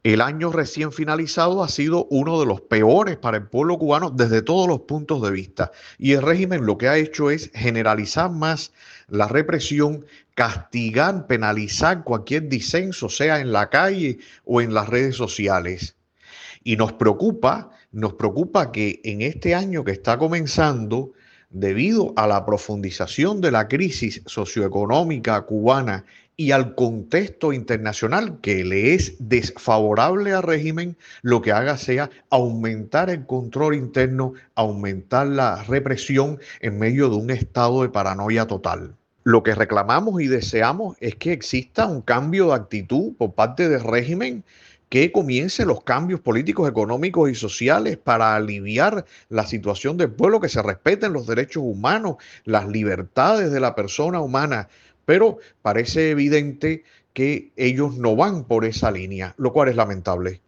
El año recién finalizado ha sido uno de los peores para el pueblo cubano desde todos los puntos de vista. Y el régimen lo que ha hecho es generalizar más la represión, castigar, penalizar cualquier disenso, sea en la calle o en las redes sociales. Y nos preocupa que en este año que está comenzando, debido a la profundización de la crisis socioeconómica cubana y al contexto internacional que le es desfavorable al régimen, lo que haga sea aumentar el control interno, aumentar la represión en medio de un estado de paranoia total. Lo que reclamamos y deseamos es que exista un cambio de actitud por parte del régimen, que comience los cambios políticos, económicos y sociales para aliviar la situación del pueblo, que se respeten los derechos humanos, las libertades de la persona humana. Pero parece evidente que ellos no van por esa línea, lo cual es lamentable.